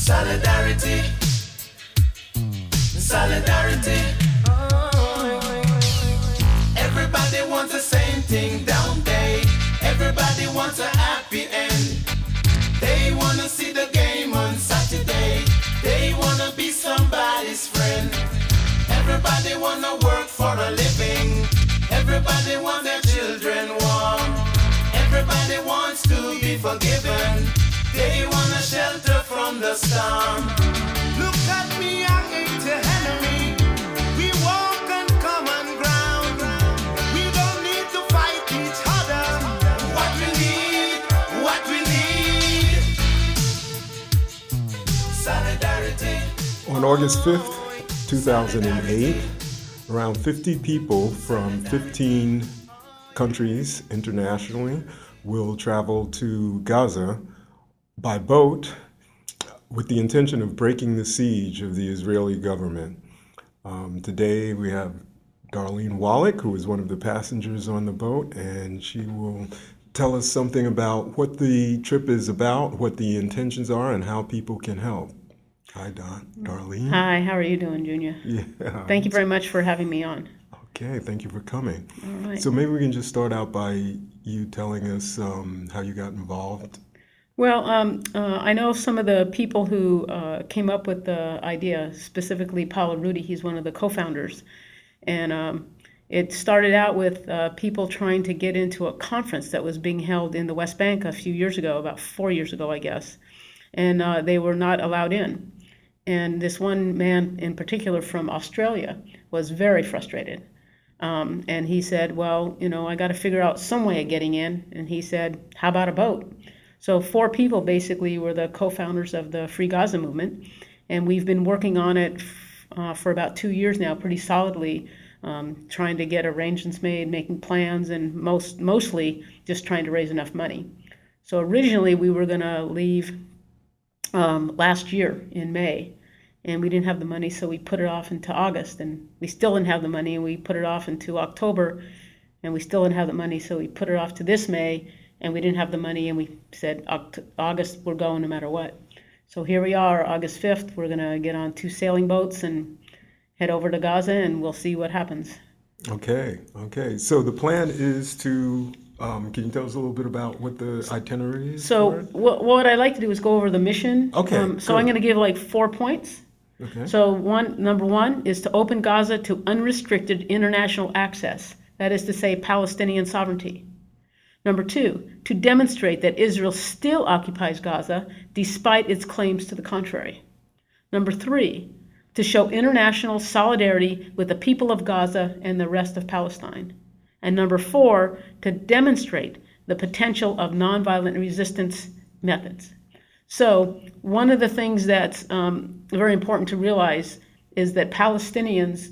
Solidarity, solidarity. Everybody wants the same thing, don't they? Everybody wants a happy end. They wanna see the game on Saturday. They wanna be somebody's friend. Everybody wanna work for a living. Everybody wants their children warm. Everybody wants to be forgiven. They want a shelter from the storm. Look at me, I ain't your enemy. We walk on common ground. We don't need to fight each other. What we need. Solidarity. On August 5th, 2008, around 50 people from 15 countries internationally will travel to Gaza by boat with the intention of breaking the siege of the Israeli government. Today we have Darlene Wallach, who is one of the passengers on the boat, and she will tell us something about what the trip is about, what the intentions are, and how people can help. Hi, Darlene. Hi, how are you doing, Junior? Yeah. Thank you very much for having me on. Okay, thank you for coming. All right. So maybe we can just start out by you telling us how you got involved. Well, I know some of the people who came up with the idea, specifically Paolo Rudy. He's one of the co-founders. And it started out with people trying to get into a conference that was being held in the West Bank a few years ago, about 4 years ago, I guess. And they were not allowed in. And this one man in particular from Australia was very frustrated. And he said, well, I got to figure out some way of getting in. And he said, how about a boat? So 4 people basically were the co-founders of the Free Gaza movement. And we've been working on it for about 2 years now, pretty solidly, trying to get arrangements made, making plans, and mostly just trying to raise enough money. So originally we were going to leave last year in May. And we didn't have the money, so we put it off into August. And we still didn't have the money, and we put it off into October. And we still didn't have the money, so we put it off to this May. And we didn't have the money, and we said, August, we're going no matter what. So here we are, August 5th. We're going to get on 2 sailing boats and head over to Gaza, and we'll see what happens. Okay. So the plan is to, can you tell us a little bit about what the itinerary is? So what I'd like to do is go over the mission. Okay, So I'm going to give 4 points. Okay. So number one is to open Gaza to unrestricted international access. That is to say, Palestinian sovereignty. Number 2, to demonstrate that Israel still occupies Gaza despite its claims to the contrary. Number 3, to show international solidarity with the people of Gaza and the rest of Palestine. And number 4, to demonstrate the potential of nonviolent resistance methods. So one of the things that's very important to realize is that Palestinians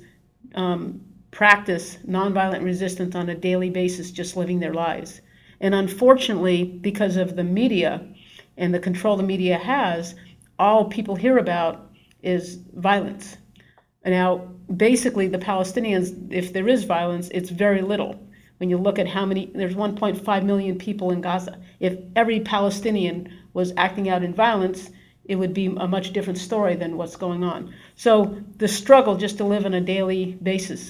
practice nonviolent resistance on a daily basis, just living their lives. And unfortunately, because of the media and the control the media has, all people hear about is violence. Now, basically, the Palestinians, if there is violence, it's very little. When you look at there's 1.5 million people in Gaza. If every Palestinian was acting out in violence, it would be a much different story than what's going on. So the struggle just to live on a daily basis,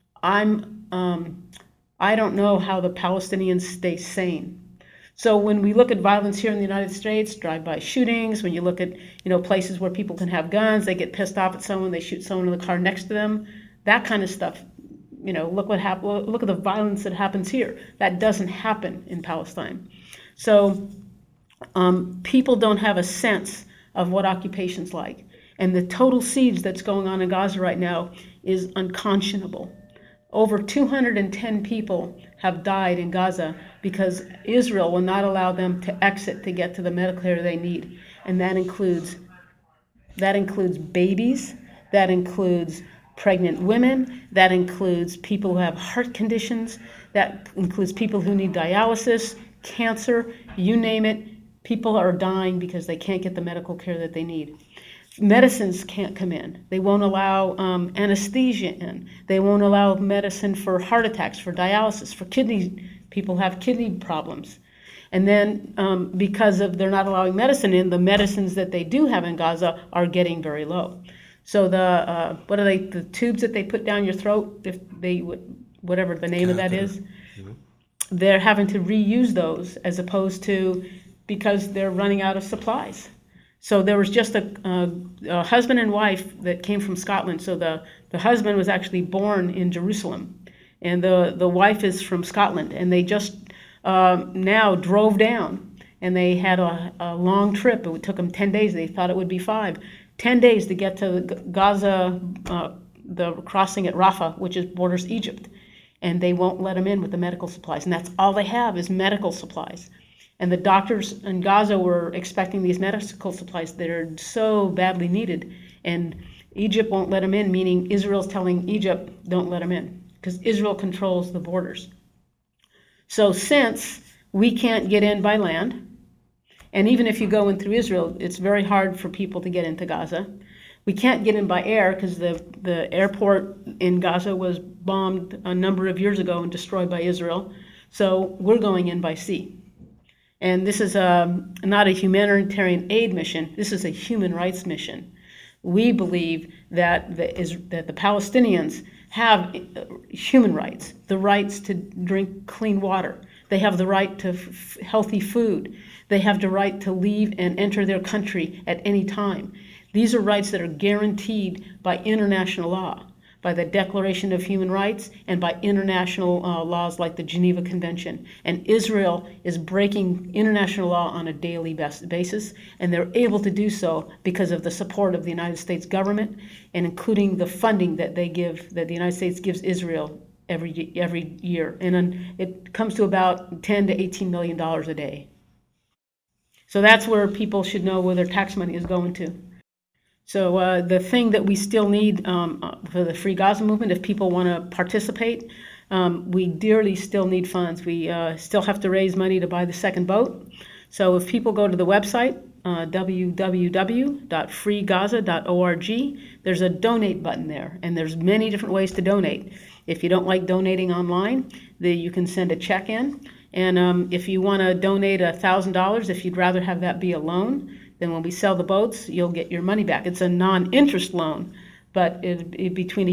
I don't know how the Palestinians stay sane. So when we look at violence here in the United States, drive-by shootings, when you look at places where people can have guns, they get pissed off at someone, they shoot someone in the car next to them, that kind of stuff. Look what happened. Look at the violence that happens here. That doesn't happen in Palestine. So people don't have a sense of what occupation's like, and the total siege that's going on in Gaza right now is unconscionable. Over 210 people have died in Gaza because Israel will not allow them to exit to get to the medical care they need. And that includes babies, that includes pregnant women, that includes people who have heart conditions, that includes people who need dialysis, cancer, you name it. People are dying because they can't get the medical care that they need. Medicines can't come in. They won't allow anesthesia in. They won't allow medicine for heart attacks, for dialysis, for kidney. People have kidney problems. And then because of they're not allowing medicine in, the medicines that they do have in Gaza are getting very low. So the what are they? The tubes that they put down your throat, if they whatever the name of that is, they're having to reuse those as opposed to because they're running out of supplies. So there was just a husband and wife that came from Scotland. So the husband was actually born in Jerusalem, and the wife is from Scotland, and they just now drove down, and they had a long trip. It took them 10 days. They thought it would be 5. 10 days to get to Gaza, the crossing at Rafah, which borders Egypt. And they won't let them in with the medical supplies. And that's all they have is medical supplies. And the doctors in Gaza were expecting these medical supplies that are so badly needed. And Egypt won't let them in, meaning Israel's telling Egypt, don't let them in, because Israel controls the borders. So since we can't get in by land, and even if you go in through Israel, it's very hard for people to get into Gaza. We can't get in by air because the airport in Gaza was bombed a number of years ago and destroyed by Israel. So we're going in by sea. And this is not a humanitarian aid mission. This is a human rights mission. We believe that the Palestinians have human rights, the rights to drink clean water. They have the right to healthy food. They have the right to leave and enter their country at any time. These are rights that are guaranteed by international law, by the Declaration of Human Rights, and by international laws like the Geneva Convention. And Israel is breaking international law on a daily basis, and they're able to do so because of the support of the United States government, and including the funding that they give, that the United States gives Israel every year. And it comes to about $10 to $18 million a day. So that's where people should know where their tax money is going to. So the thing that we still need for the Free Gaza movement, if people want to participate, we dearly still need funds. We still have to raise money to buy the second boat. So if people go to the website, www.freegaza.org, there's a donate button there, and there's many different ways to donate. If you don't like donating online, you can send a check in. And if you want to donate $1,000, if you'd rather have that be a loan, then when we sell the boats, you'll get your money back. It's a non-interest loan, but between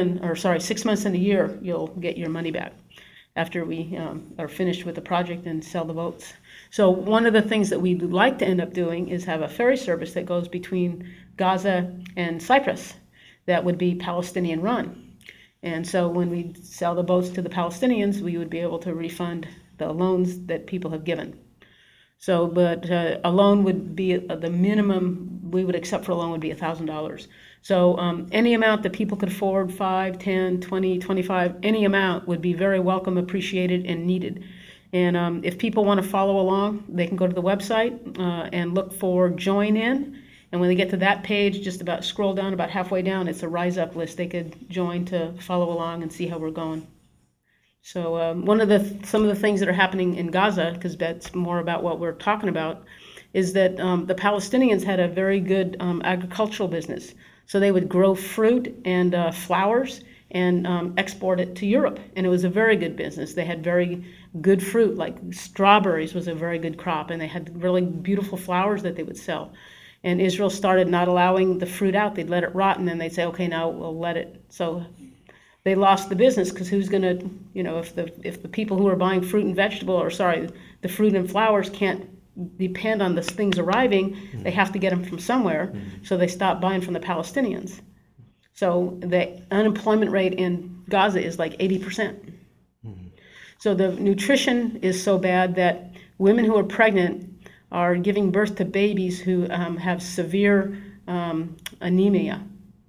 6 months and a year, you'll get your money back after we are finished with the project and sell the boats. So one of the things that we'd like to end up doing is have a ferry service that goes between Gaza and Cyprus that would be Palestinian run. And so when we sell the boats to the Palestinians, we would be able to refund the loans that people have given. So, but a loan would be the minimum we would accept for a loan would be $1,000. So any amount that people could afford, 5, 10, 20, 25, any amount would be very welcome, appreciated, and needed. And if people want to follow along, they can go to the website and look for Join In. And when they get to that page, just about scroll down about halfway down, it's a Rise Up list. They could join to follow along and see how we're going. So some of the things that are happening in Gaza, because that's more about what we're talking about, is that the Palestinians had a very good agricultural business. So they would grow fruit and flowers and export it to Europe. And it was a very good business. They had very good fruit, like strawberries was a very good crop, and they had really beautiful flowers that they would sell. And Israel started not allowing the fruit out. They'd let it rot, and then they'd say, okay, now we'll let it. So they lost the business because who's going to, if the people who are buying fruit and the fruit and flowers can't depend on the things arriving, they have to get them from somewhere. So they stopped buying from the Palestinians. So the unemployment rate in Gaza is like 80%. So the nutrition is so bad that women who are pregnant are giving birth to babies who have severe anemia.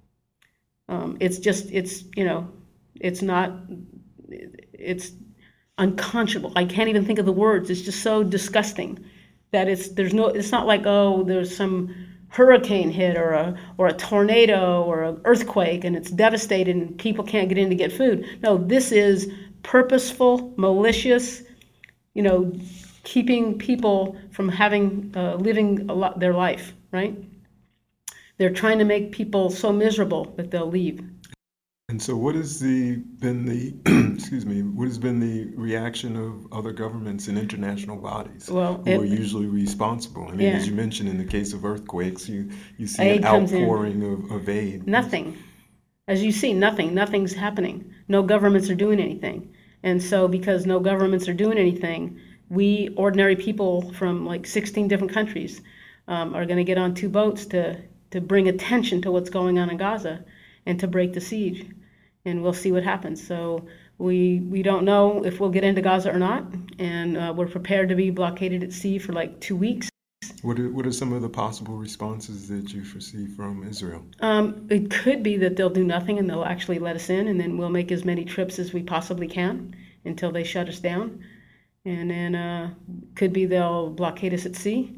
It's unconscionable. I can't even think of the words. It's just so disgusting that it's not like, oh, there's some hurricane hit or a tornado or an earthquake and it's devastated and people can't get in to get food. No, this is purposeful, malicious, keeping people from living their life, right? They're trying to make people so miserable that they'll leave. And so, what has been the excuse me? What has been the reaction of other governments and international bodies Well, who are usually responsible? I mean, yeah, as you mentioned, in the case of earthquakes, you see an aid comes in. outpouring of aid. Nothing. As you see, nothing's happening. No governments are doing anything. And so because no governments are doing anything, we ordinary people from like 16 different countries are going to get on two boats to bring attention to what's going on in Gaza and to break the siege. And we'll see what happens. So we don't know if we'll get into Gaza or not, and we're prepared to be blockaded at sea for like 2 weeks. What are some of the possible responses that you foresee from Israel? It could be that they'll do nothing and they'll actually let us in, and then we'll make as many trips as we possibly can until they shut us down. And then could be they'll blockade us at sea.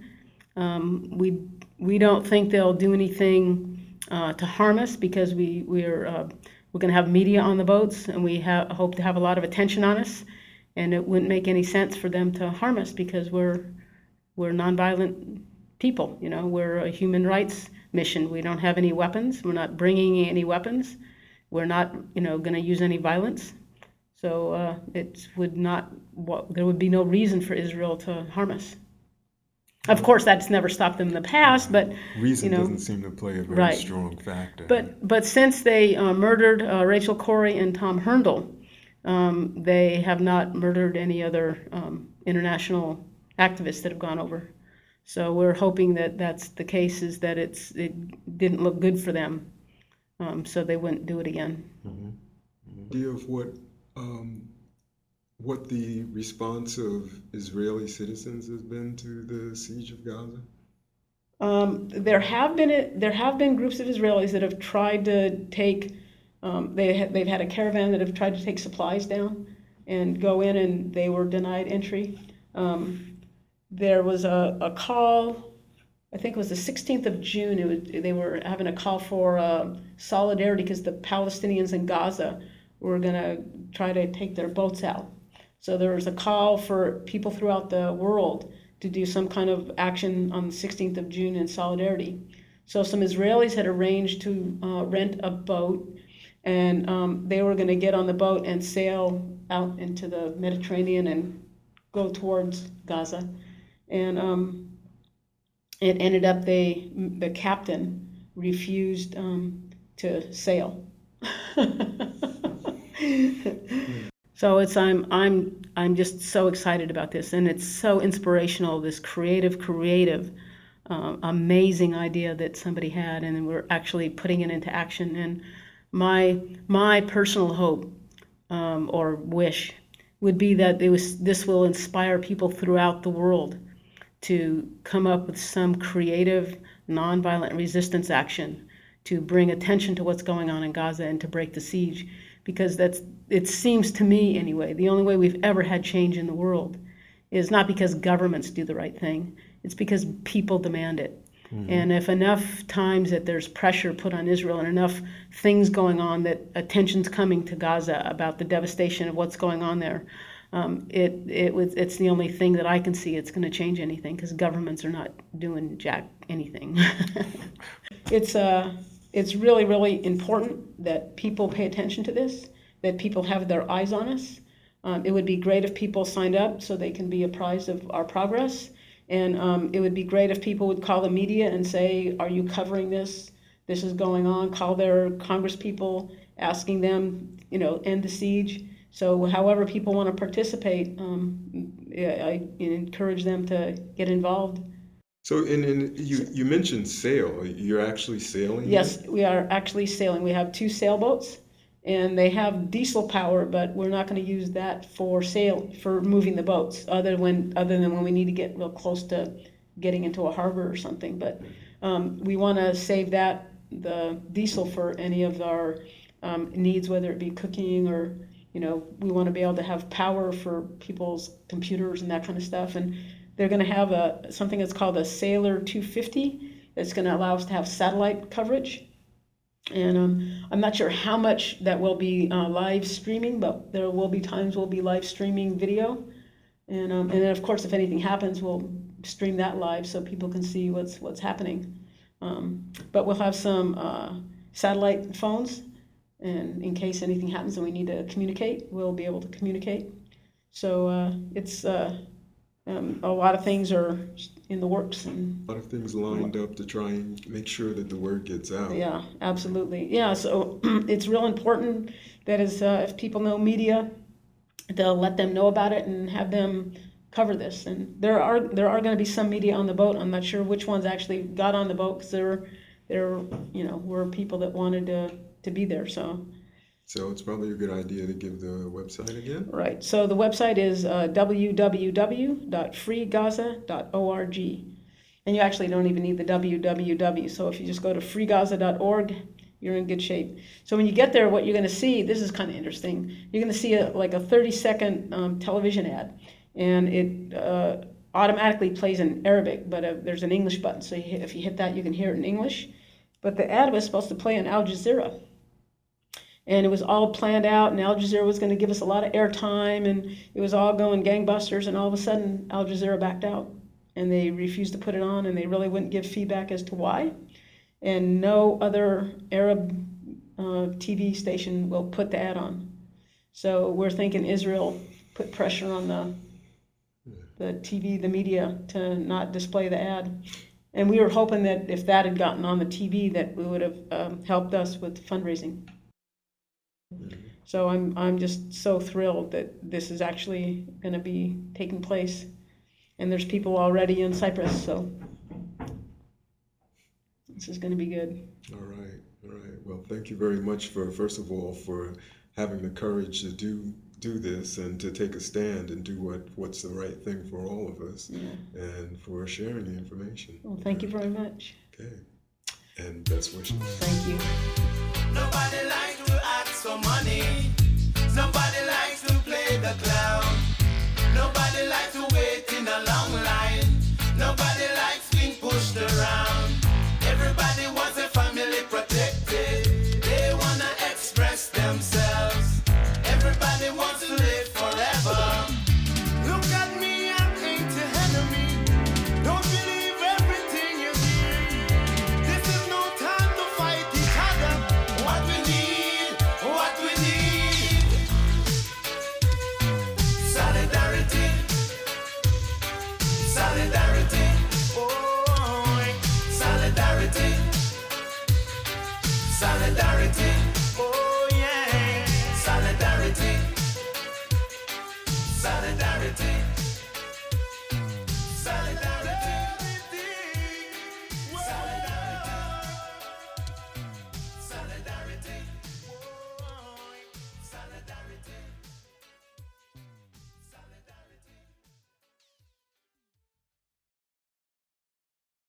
We don't think they'll do anything to harm us because we're going to have media on the boats, and we hope to have a lot of attention on us. And it wouldn't make any sense for them to harm us because we're nonviolent people. You know, we're a human rights mission. We don't have any weapons. We're not bringing any weapons. We're not, going to use any violence. So there would be no reason for Israel to harm us. Of course, that's never stopped them in the past, but reason doesn't seem to play a very strong factor. But since they murdered Rachel Corrie and Tom Herndl, they have not murdered any other international activists that have gone over. So we're hoping that that's the case, is that it didn't look good for them, so they wouldn't do it again. Mm-hmm. Idea of what the response of Israeli citizens has been to the siege of Gaza? There have been groups of Israelis that have tried to take. They've had a caravan that have tried to take supplies down and go in, and they were denied entry. There was a call. I think it was the 16th of June. They were having a call for solidarity because the Palestinians in Gaza were going to try to take their boats out. So there was a call for people throughout the world to do some kind of action on the 16th of June in solidarity. So some Israelis had arranged to rent a boat, and they were going to get on the boat and sail out into the Mediterranean and go towards Gaza. And it ended up the captain refused to sail. So I'm just so excited about this, and it's so inspirational. This creative, amazing idea that somebody had, and we're actually putting it into action. And my personal hope or wish would be that this will inspire people throughout the world to come up with some creative, nonviolent resistance action to bring attention to what's going on in Gaza and to break the siege. Because it seems to me anyway, the only way we've ever had change in the world is not because governments do the right thing, it's because people demand it. Mm-hmm. And if enough times that there's pressure put on Israel and enough things going on that attention's coming to Gaza about the devastation of what's going on there, it's the only thing that I can see it's going to change anything, because governments are not doing anything. It's really, really important that people pay attention to this, that people have their eyes on us. It would be great if people signed up so they can be apprised of our progress. And it would be great if people would call the media and say, are you covering this? This is going on. Call their congresspeople, asking them, end the siege. So however people want to participate, I encourage them to get involved. So you mentioned sail. You're actually sailing? Yes, we are actually sailing. We have 2 sailboats, and they have diesel power, but we're not going to use that for moving the boats, other than when we need to get real close to getting into a harbor or something. But we want to save the diesel for any of our needs, whether it be cooking or we want to be able to have power for people's computers and that kind of stuff. And they're going to have something that's called a Sailor 250 that's going to allow us to have satellite coverage. And I'm not sure how much that will be live streaming, but there will be times we'll be live streaming video. And then, of course, if anything happens, we'll stream that live so people can see what's happening. But we'll have some satellite phones and in case anything happens and we need to communicate, we'll be able to communicate. So it's a lot of things are in the works, and a lot of things lined up to try and make sure that the word gets out. Yeah, absolutely. Yeah, so it's real important that if people know media, they'll let them know about it and have them cover this. And there are going to be some media on the boat. I'm not sure which ones actually got on the boat, because there were people that wanted to be there. So it's probably a good idea to give the website again. Right. So the website is www.freegaza.org. And you actually don't even need the www. So if you just go to freegaza.org, you're in good shape. So when you get there, what you're going to see, this is kind of interesting. You're going to see a 30-second television ad. And it automatically plays in Arabic, but there's an English button. So if you hit that, you can hear it in English. But the ad was supposed to play on Al Jazeera. And it was all planned out, and Al Jazeera was going to give us a lot of airtime, and it was all going gangbusters, and all of a sudden, Al Jazeera backed out, and they refused to put it on, and they really wouldn't give feedback as to why. And no other Arab TV station will put the ad on. So we're thinking Israel put pressure on the TV, the media, to not display the ad. And we were hoping that if that had gotten on the TV, that we would have helped us with fundraising. So I'm just so thrilled that this is actually going to be taking place, and there's people already in Cyprus, so this is going to be good. All right. Well, thank you very much first of all, for having the courage to do this and to take a stand and do what's the right thing for all of us, and for sharing the information. Well, thank you very much. Okay, and best wishes. Thank you. Nobody likes to ask for money. Nobody likes to play the clown. Nobody likes to